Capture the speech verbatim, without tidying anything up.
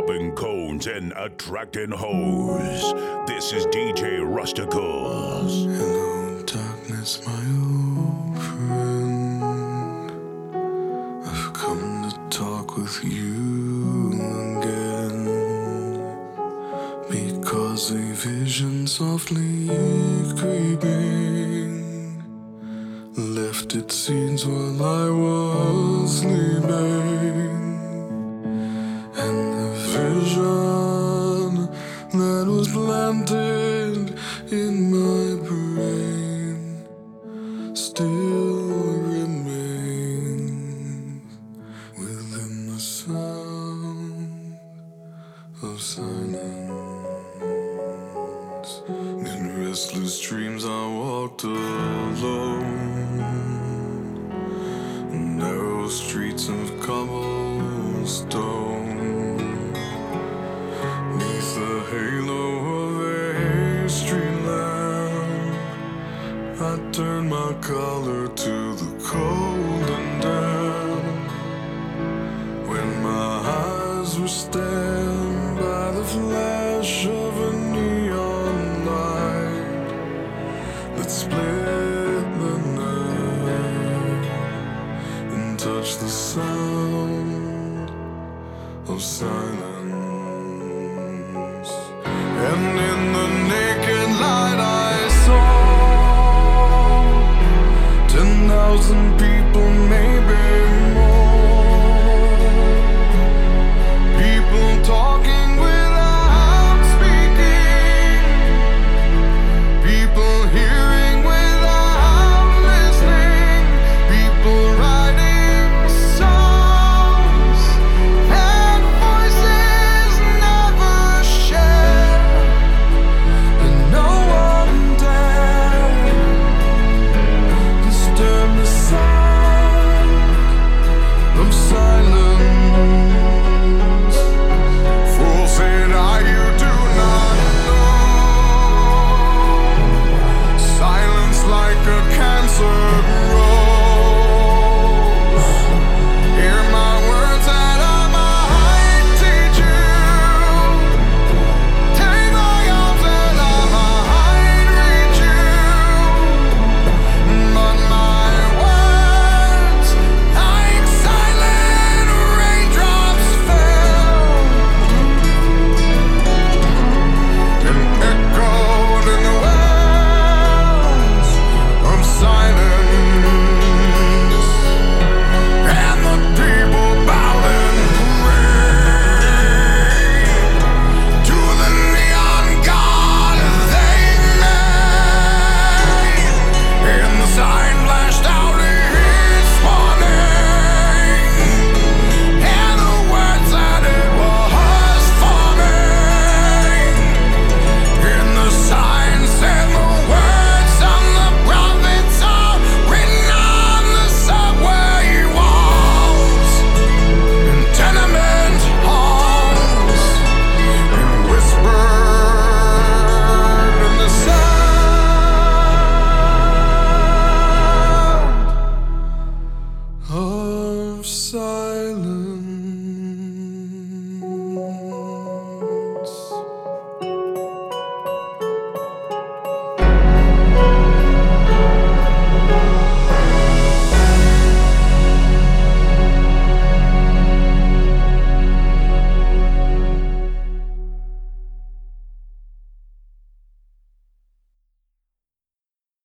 popping cones and attracting hoes. This is D J Rusticles. Hello, darkness, my old friend. I've come to talk with you again, because a vision softly creeping left its seeds while I was sleeping. And the vision that was planted in my brain still remains within the sound of silence. In restless dreams I walked alone, narrow streets of cobblestone. Neath the halo of a street lamp, I turned my collar to the cold and damp. When my eyes were stabbed by the flash of a neon light that split the night and touched the sound of silence. And in the naked light I saw ten thousand people, maybe more. People talking without speaking, people hearing without listening, people writing songs and voices never shared. And no one dared disturb the sound of silence. Fool said I, you do not know. Silence like a cancer grows. Hear my words that I might teach you. Take my arms and I might reach you. But my words, like silent raindrops, fell and echoed in the wells of silence. And the people bowed and prayed to the neon god they made. And the sign flashed out its warning, and the words that it was forming. And the sign said the words on the prophets are written on the subway walls and tenement halls, and whispered in the sound of silence.